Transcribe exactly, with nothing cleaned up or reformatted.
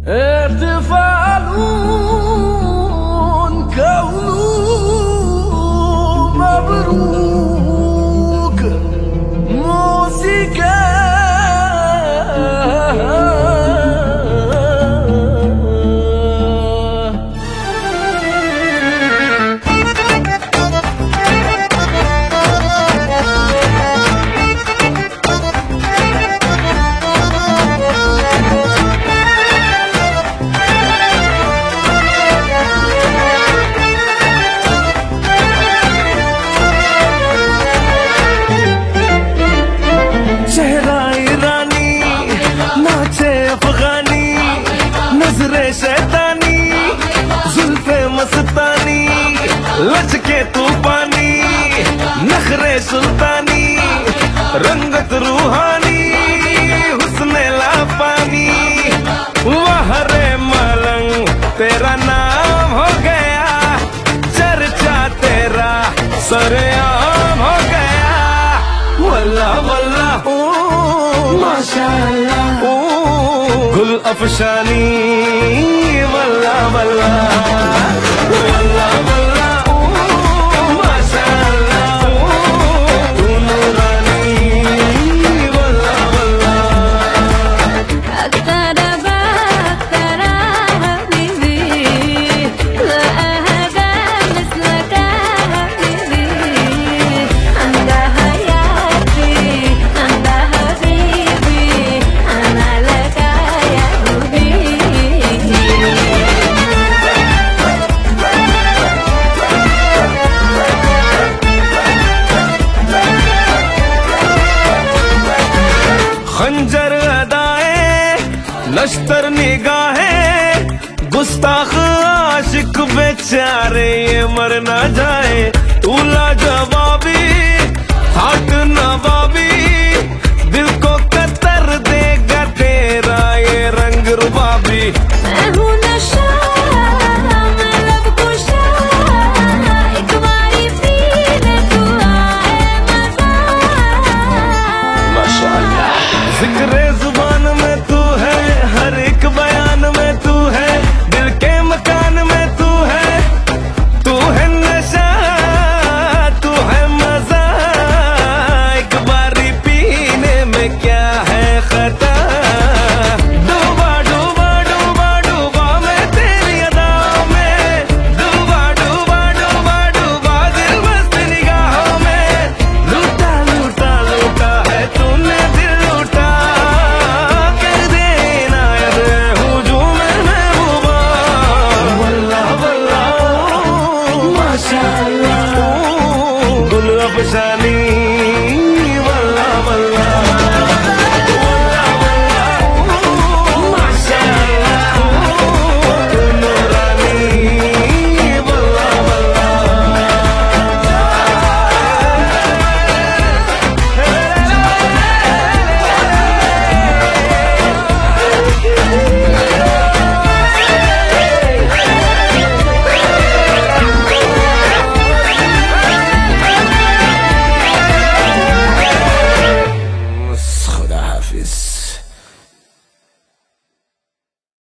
احتفال كون مبروك موسيقى शैतानी जुल्फे मस्तानी लचके तूफानी नखरे सुल्तानी रंगत रूहानी हुस्ने लापानी वाह रे मलंग तेरा नाम हो गया चर्चा तेरा सरेआम हो गया वल्ला वल्ला माशाअल्लाह गुल अफशानी वल्ला वल्ला वल्ला वल्ला माशाअल्लाह तू नूरानी वल्ला वल्ला أكثر بأكثر حبيبي لا أحد مثلك حبيبي أنت حياتي أنت حبيبي أنا لك يا खंजर अदाएं लश्तर निगाहें गुस्ताख आशिक बेचारे ये मर ना जाए तू लाजवाबी हाथ नवा